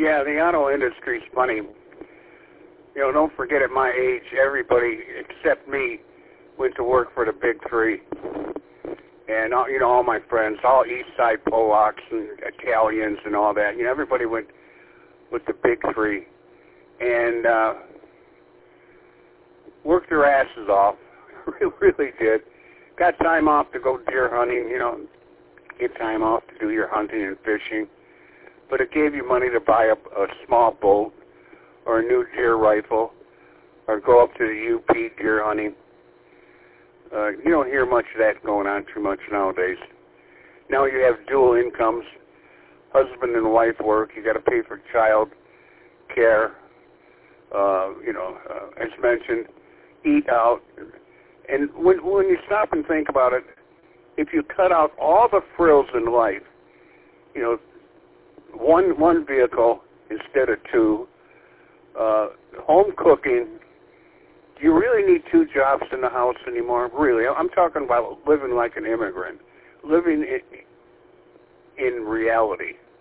Yeah, the auto industry's funny. You know, don't forget at my age, everybody except me went to work for the big three. And, you know, all my friends, all East Side Polacks and Italians and all that, you know, everybody went with the big three. And worked their asses off. Really did. Got time off to go deer hunting, you know, get time off to do your hunting and fishing. But it gave you money to buy a small boat or a new deer rifle or go up to the UP deer hunting. You don't hear much of that going on too much nowadays. Now you have dual incomes, husband and wife work. You got to pay for child care. You know, as mentioned, eat out. And when you stop and think about it, if you cut out all the frills in life, you know, one vehicle instead of two, home cooking. Do you really need two jobs in the house anymore? Really, I'm talking about living like an immigrant, living in reality.